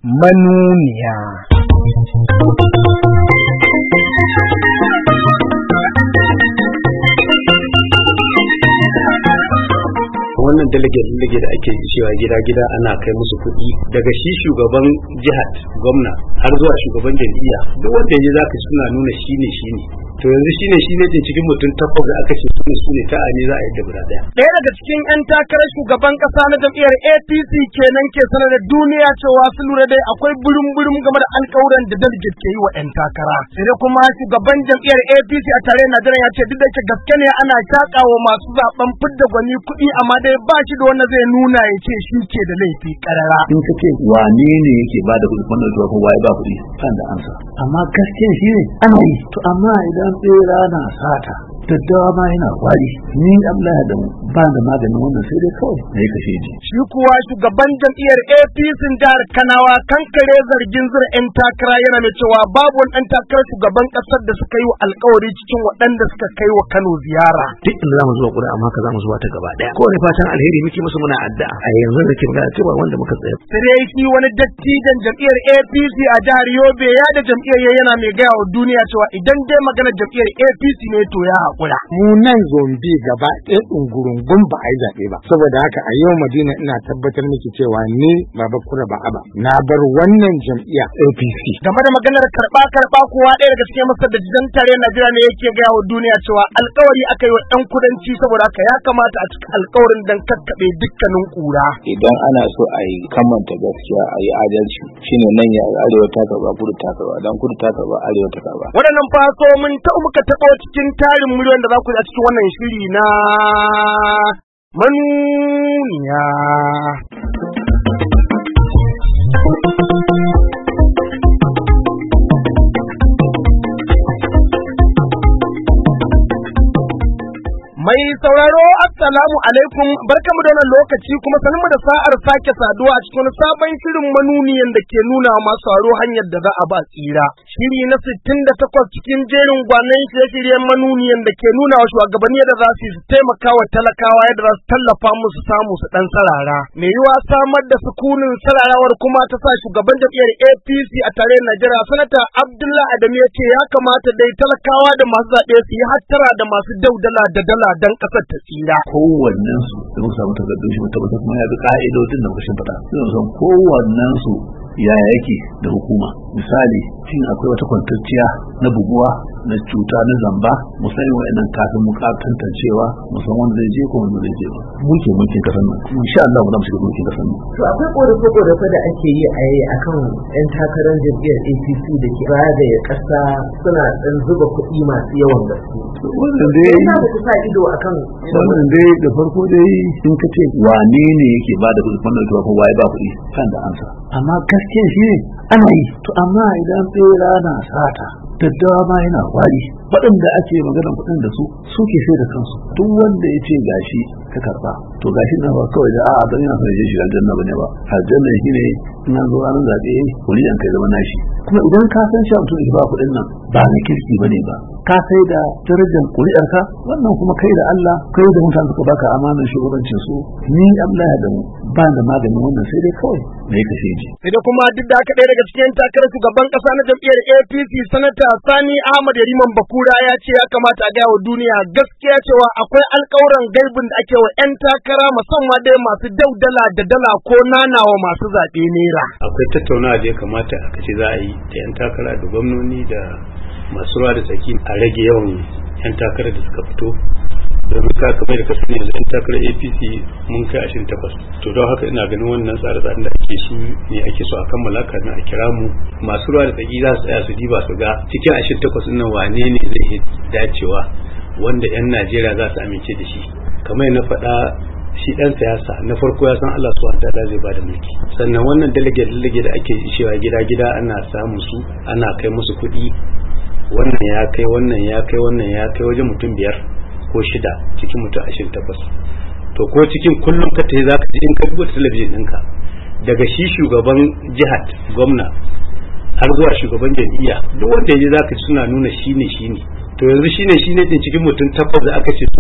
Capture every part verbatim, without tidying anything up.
manuniya. Wannan dalage-dalage da ake cewa gida-gida ana kai musu kuɗi daga shi shugaban jihar gwamna har zuwa shugaban jam'iyya duk wanda ya zaka suna nuna shine shine to yanzu shine shine din cikin mutum takwas da aka ce su su ne ta'a ne za a yi da guda daya. Ɗaya daga cikin 'yan takarar shugaban ƙasa na jam'iyyar A P C kenan ke sanar da duniya cewa su lura dai akwai burum-burum game da alƙawuran da delegate ke yi wa 'yan takara. Sai dai kuma shugaban jam'iyyar A P C a tare Najeriya ya ce duk da ke gaske ne ana shakawa masu zaben fidda gwani kuɗi amma dai ba shi da wanda zai nuna ya ce shi ke da laifi karara. In ka ce wane ne yake ba da kuɗi wannan zuwa kowa ya ba kuɗi kan da ansa. Amma gaskiya shi ne ana yi. To amma idan tsera na sata daddawa ma yana kwari ni Allah ya damu ba da maganin wannan sai dai kawai na yi kashe ji. Shi kuwa shugaban jam'iyyar A P C jihar Kanawa kankare zargin zura 'yan takara yana mai cewa babu wani ɗan takarar shugaban ƙasar da suka yi wa alƙawari cikin waɗanda suka kai wa Kano ziyara. Duk inda za mu zuwa ƙuri'a amma ka za mu zuwa ta gaba ɗaya. Kowane fatan alheri muke musu muna addu'a a yanzu da ke magana cewa wanda muka tsaya. Sai shi wani dattijan jam'iyyar A P C a jihar Yobe ya da jam'iyyar yana mai gaya wa duniya cewa idan dai maganar jam'iyyar A P C ne to ya haƙura. Mu nan Zombi gaba ɗaya ɗungurungun ba a yi zaɓe ba. Saboda haka a yau Madina ina tabbatar miki cewa ni Baba Kura ba aba na bar wannan jam'iyya A P C. Game da maganar karɓa karɓa kuwa ɗaya daga cikin masar da jidan tare Najeriya ne yake gaya wa duniya cewa alƙawari aka yi wa ɗan kudanci saboda haka ya kamata a cika alƙawarin dan kakkaɓe dukkanin ƙura. Idan ana so a yi kamanta gaskiya a yi adalci shine nan ya arewa ta karɓa kudu ta karɓa dan kudu ta karɓa arewa ta karɓa. Waɗannan faso mun ta muka taɓa cikin tarin miliyon da za ku ji a cikin wannan shiri na manuniya. Mai sauraro assalamu alaikum barkamu da wannan lokaci kuma sanin da sa'ar sake saduwa a cikin sabon shirin manuniyan da ke nuna masu sauraro hanyar da za a ba tsira. Shiri na sittin da takwas cikin jerin gwanan shirye-shiryen manuniyan da ke nuna wa shugabanni da za su taimaka wa talakawa yadda za su tallafa musu samu su dan sarara. Mai yiwa samar da sukunin sararawar kuma ta sa shugaban jam'iyyar A P C a tare Najeriya sanata Abdullahi Adamu ya ce ya kamata dai talakawa da masu zaɓe su yi hattara da masu daudala da dala dan kasar ta tsira. Kowannen su da muka samu takardun shi mutabbatar kuma ya bi ka'idodin da muka shimfiɗa. Suna son kowannen su yaya yake da hukuma. Misali, shin akwai wata kwantacciya na buguwa na cuta na zamba musamman wa'annan kafin mu tantancewa musamman wanda zai je ko wanda zai je ba. Muke mulkin kasar nan. Insha Allah mu za mu shiga mulkin kasar nan. To akwai korafe-korafe da ake yi a yi akan 'yan takarar jam'iyyar A P C da ke zagaye ƙasa suna ɗan zuba kuɗi masu yawan gaske. Wannan dai ina da sa ido akan wannan dai da farko dai in ka ce wane ne yake ba da kuɗi wannan to ko waye ba kuɗi kan da ansa. Amma gaskiya shi ne ana yi. To amma idan tsera na sata daddawa ma yana kwari waɗanda ake maganar kuɗin da su suke sai da kansu duk wanda ya ce gashi ka karɓa to gashi na ba kawai da a'a don yana son ya shiga aljanna bane ba aljanna shi ne in an zo ranar zaɓe kuliyan kai zama nashi kuma idan ka san cewa mutum ya ba kuɗin nan ba na kirki bane ba ka sai da darajar ƙuri'arka wannan kuma kai da Allah kai da mutane suka baka amanar shugabancin su ni Allah ya damu ba da maganin wannan sai dai kawai me ka sai ji sai da kuma duk da haka ɗaya daga cikin takarar shugaban ƙasa na jam'iyyar A P C sanata Sani Ahmad Yariman Bakura ya ce ya kamata a gaya wa duniya gaskiya cewa akwai alƙawuran gaibin da ake wa 'yan takara musamman dai masu daudala da dala ko nanawa masu zaɓe naira. Akwai tattaunawa da ya kamata a kace za a yi da 'yan takara da gwamnoni da masu ruwa da tsaki a rage yawan 'yan takarar da suka fito domin ka kamar da ka sani yanzu 'yan takarar A P C mun kai ashirin takwas to don haka ina ganin wannan tsare-tsaren da ake su ne ake so a kammala kafin a kira mu masu ruwa da tsaki za su tsaya su diba su ga cikin ashirin takwas ɗin nan wane ne zai dacewa wanda 'yan Najeriya za su amince da shi kamar na faɗa shi ɗan siyasa na farko ya san Allah subhanahu wataala zai bada mulki sannan wannan delegate delegate da ake cewa gida-gida ana samun su ana kai musu kuɗi wannan ya kai wannan ya kai wannan ya kai wajen mutum biyar ko shida cikin mutum ashirin takwas to ko cikin kullum ka tayi zaka ji in ka duba talabijin ɗinka daga shi shugaban jihar gwamna har zuwa shugaban jam'iyya duk wanda yaje zaka ji suna nuna shine shine to yanzu shine shine din cikin mutum takwas da aka ce su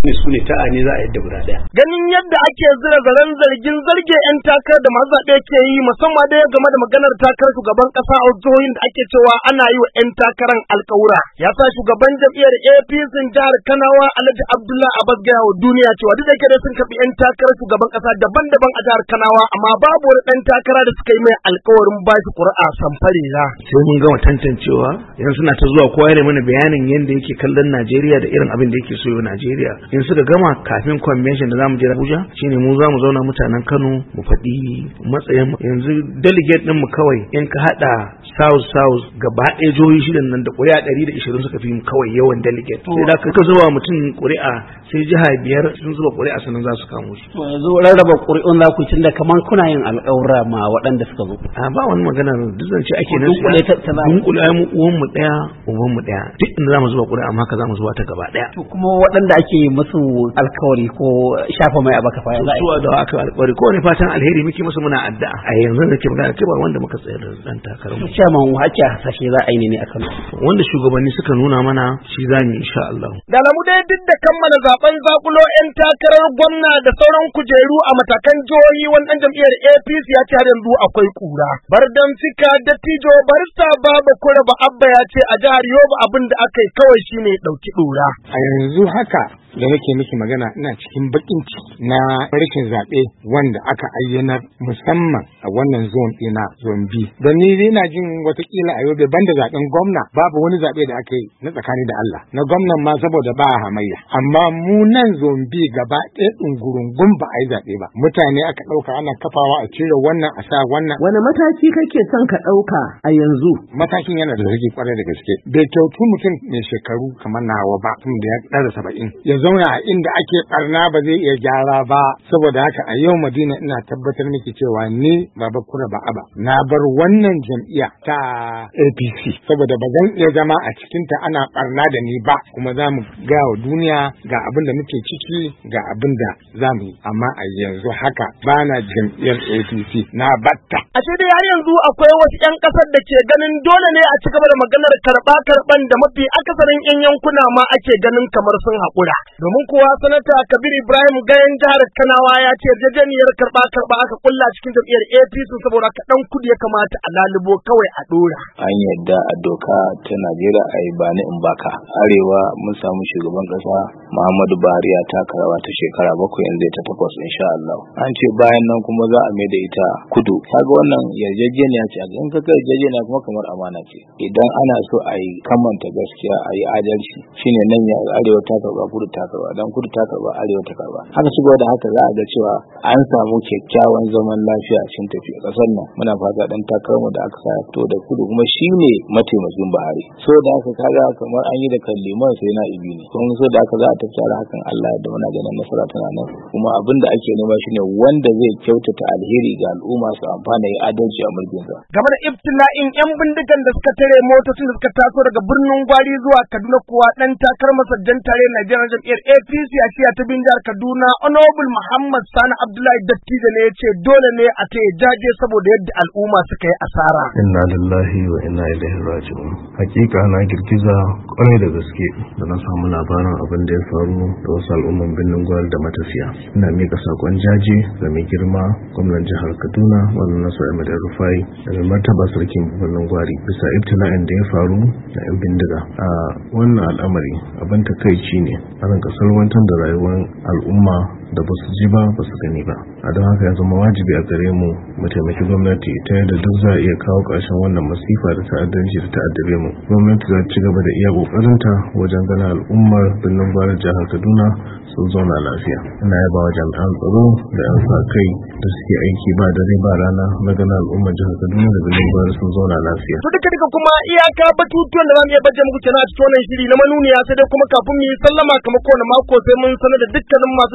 ne su ne ta'a ne za a yadda guda ɗaya. Ganin yadda ake zira zaren zargin zarge 'yan takar da masu zaɓe ke yi musamman da game da maganar takarar shugaban ƙasa a jihohin da ake cewa ana yi wa 'yan takarar alƙawura ya sa shugaban jam'iyyar A P C jihar Kanawa Alhaji Abdullahi Abbas gaya wa duniya cewa duk da ke da sun karɓi 'yan takarar shugaban ƙasa daban-daban a jihar Kanawa amma babu wani ɗan takara da suka yi mai alƙawarin ba shi ƙuri'a samfarera. Sai mun gama tantancewa yanzu suna ta zuwa kowa ya mana bayanin yadda yake kallon Najeriya da irin abin da yake so yau Najeriya. In suka gama kafin convention da zamu je Abuja shine mu zamu zauna mutanen Kano mu faɗi matsayin yanzu delegate din mu kawai in ka hada South South gaba ɗaya jihohi shidan nan da ƙuri'a ɗari da ishirin suka fi mu kawai yawan delegate. Sai da ka zuba mutum ƙuri'a sai jiha biyar sun zuba ƙuri'a sannan za su kamo shi. To yanzu rarraba ƙuri'un za ku tunda kaman kuna yin alƙawura ma waɗanda suka zo. A ba wani magana duk zance ake nan. Dunkule ai mu uwan mu ɗaya uban mu ɗaya duk inda zamu zuba ƙuri'a amma ka zamu zuba ta gaba ɗaya. To kuma waɗanda ake musu alkawari ko shafa mai a baka fa za a yi da aka alkawari ko ne fatan alheri muke musu muna addu'a a yanzu da ke magana ke ba wanda muka tsayar da dan takarar mu chairman haka hasashe za a yi ne a Kano wanda shugabanni suka nuna mana shi zamu insha Allah da lamu dai duk da kammala zaben zakulo yan takarar gwamna da sauran kujeru a matakan jihohi wannan jam'iyyar A P C ya ce har yanzu akwai kura bardan fika dattijo barista baba kura ba abba ya ce a jihar Yobe abin da aka yi kawai shine dauki dora a yanzu haka da nake miki magana ina cikin bakin ciki na rashin zaɓe wanda aka ayyana musamman a wannan zone ɗina zone B. Don ni dai ina jin watakila a Yobe banda zaɓen gwamna babu wani zaɓe da aka yi na tsakani da Allah. Na gwamnan ma saboda ba hamayya. Amma mu nan zone B gaba ɗaya ɗungurungun ba a yi zaɓe ba. Mutane aka ɗauka ana kafawa a cire wannan a sa wannan. Wani mataki kake son ka ɗauka a yanzu? Matakin yana da zaki kwarai da gaske. Bai kyautu mutum mai shekaru kamar nawa ba tun da ya ɗara saba'in. zauna a inda ake barna ba zai iya gyara ba saboda haka a yau Madina ina tabbatar miki cewa ni Baba Kura ba aba na bar wannan jam'iyya ta A P C saboda ba zan iya zama a cikin ta ana barna da ni ba kuma za mu ga wa duniya ga abin da muke ciki ga abin da za mu yi amma a yanzu haka ba na jam'iyyar A P C na batta a sai dai har yanzu akwai wasu 'yan kasar da ke ganin dole ne a ci gaba da maganar karba karban da mafi akasarin 'yan yankuna ma ake ganin kamar sun haƙura domin kuwa sanata Kabir Ibrahim Gayen jihar Kanawa ya ce yarjejeniyar karba karba aka kulla cikin jam'iyyar A P C saboda ka dan kudi ya kamata a lalubo kawai a dora an yadda a doka ta Najeriya ai ba ni in baka arewa mun samu shugaban kasa Muhammadu Buhari ya taka rawa ta shekara bakwai yanzu ta takwas insha Allah an ce bayan nan kuma za a mai da ita kudu kaga wannan yarjejeniya ce in ka ga yarjejeniya kuma kamar amana ce idan ana so a yi kamanta gaskiya a yi adalci shine nan ya arewa ta karba kudu ta karba dan kudu ta karba arewa ta karba haka shigo da haka za a ga cewa an samu kyakkyawan zaman lafiya a cikin tafiya kasar nan muna fata dan takarmu da aka sa fito da kudu kuma shine mataimakin Buhari so da haka kaga kamar an yi da kalliman sai na ibi ne kuma so da haka za a tafi hakan Allah da muna ganin nasara tana nan kuma abin da ake nema shine wanda zai kyautata alheri ga al'umma su amfana yi adalci a mulkin sa game da ibtila'in yan bindigan da suka tare motocin da suka taso daga birnin Gwari zuwa Kaduna kuwa dan takar masajjan tare Najeriya jam'iyyar A P C a shiya ta bin jihar Kaduna Honorable Muhammad Sani Abdullahi Dattijo ne yace dole ne a taya jaje saboda yadda al'umma suka yi asara inna lillahi wa inna ilaihi raji'un hakika na girgiza kwarai da gaske da na samu labarin abin da ya faru da wasu al'umman birnin Gwari da matafiya ina mika sakon jaje ga mai girma gwamnan jihar Kaduna wannan Nasu Ahmed Rufai da mai martaba sarkin birnin Gwari bisa ibtila'in da ya faru da yan bindiga a wannan al'amari abin takaici ne an kasar wantan da rayuwar al'umma da ba su ji ba ba su gani ba a don haka ya zama wajibi a gare mu mu taimaki gwamnati ta yadda duk za a iya kawo ƙarshen wannan masifa da ta'addanci da ta'addabe mu gwamnati za ta ci gaba da iya ƙoƙarinta wajen ganin al'ummar birnin Gwari jihar Kaduna sun zauna lafiya ina yaba wa jami'an tsaro da yan sa kai da suke aiki ba dare ba rana na ganin al'ummar jihar Kaduna da birnin Gwari sun zauna lafiya to duka duka kuma iyaka batutuwan da za mu iya baje muku kenan a cikin wannan shiri na manuniya sai dai kuma kafin mu yi sallama kamar kowane mako sai mun sanar da dukkanin masu dafifin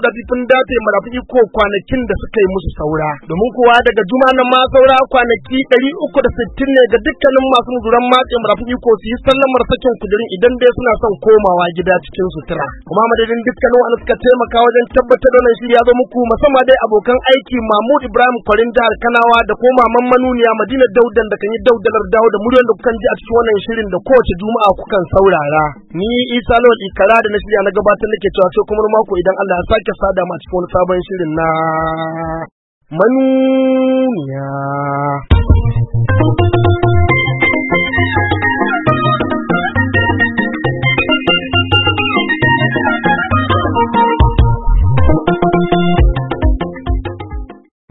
dace marafi iko kwanakin da suka yi musu saura domin kuwa daga juma nan ma saura kwanaki ɗari uku da sittin ne ga dukkanin masu muzuran matse marafi iko su yi sallamar sakin kudirin idan dai suna son komawa gida cikin sutura. Kuma madadin dukkanin wanda suka taimaka wajen tabbatar da wannan shiri ya zo muku musamman dai abokan aiki Mahmud Ibrahim Kwarin jihar Kanawa da kuma Maman Manuniya Madina Daudan da kan yi daudalar dawo da muryoyin da kukan ji a cikin wannan shirin da kowace juma'a kukan saurara. Ni Isa Lawal Ikara da na shirya na gabatar nake cewa sai kuma mako idan Allah ya sake sada mu a cikin wani sabon shirin na Manuniya.